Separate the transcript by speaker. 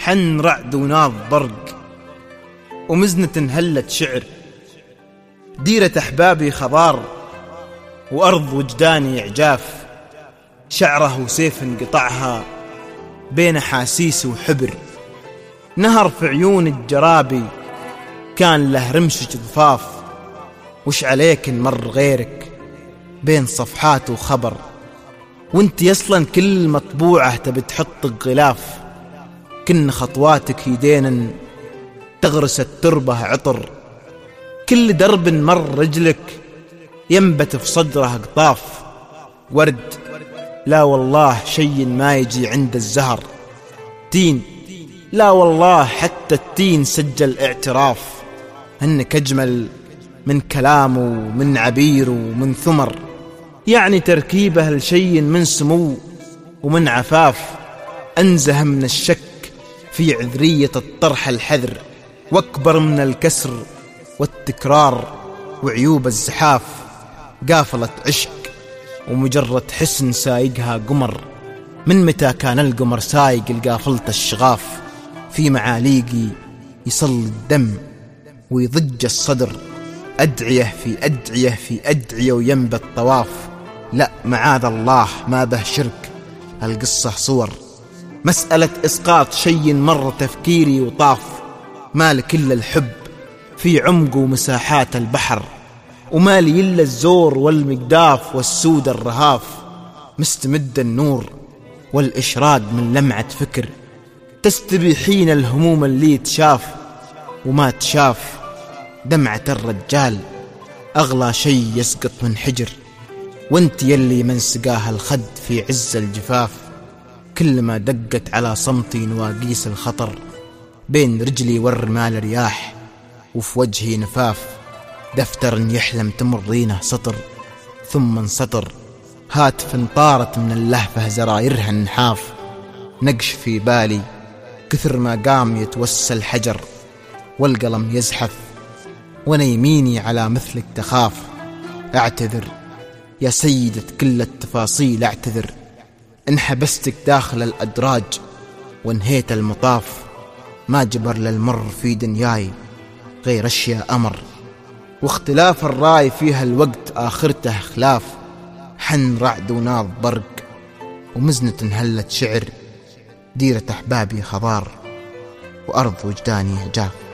Speaker 1: حن رعد وناض برق، ومزنة هلت شعر. ديرة أحبابي خضار، وأرض وجداني إعجاف. شعره سيف انقطعها بين أحاسيس وحبر. نهر في عيون الجرابي كان له رمشة ضفاف. وش عليك نمر غيرك بين صفحات وخبر، وانت اصلا كل مطبوعة تبي تحط غلاف. كن خطواتك يدين تغرس التربة عطر. كل درب مر رجلك ينبت في صدره قطاف ورد. لا والله شيء ما يجي عند الزهر. تين، لا والله حتى التين سجل اعتراف انك اجمل من كلامه ومن عبيره ومن ثمر. يعني تركيبه لشيء من سمو ومن عفاف. أنزه من الشك في عذرية الطرح الحذر، واكبر من الكسر والتكرار وعيوب الزحاف. قافلة عشق ومجرد حسن سايقها قمر. من متى كان القمر سايق القافلة الشغاف؟ في معاليقي يصل الدم ويضج الصدر. أدعية في أدعية في أدعية وينبت طواف. لا معاذ الله ما به شرك، القصة صور. مسألة إسقاط شيء مر تفكيري وطاف. مالك إلا الحب في عمق ومساحات البحر، ومالي إلا الزور والمقداف والسود الرهاف. مستمد النور والإشراق من لمعة فكر، تستبيحين الهموم اللي تشاف وما تشاف. دمعة الرجال أغلى شيء يسقط من حجر، وانت يلي من سقاها الخد في عز الجفاف. كلما دقت على صمتي نواقيس الخطر، بين رجلي والرمال رياح وفي وجهي نفاف. دفتر يحلم تمرينه سطر ثم انسطر. هاتف طارت من اللهفة زرايرها النحاف. نقش في بالي كثر ما قام يتوسى الحجر، والقلم يزحف وانا يميني على مثلك تخاف. اعتذر يا سيدة كل التفاصيل، اعتذر إن حبستك داخل الأدراج وانهيت المطاف. ما جبر للمر في دنياي غير أشياء أمر، واختلاف الرأي فيها الوقت آخرته خلاف. حن رعد وناض برق، ومزنة هلت شعر. ديرة أحبابي خضار، وأرض وجداني عجاف.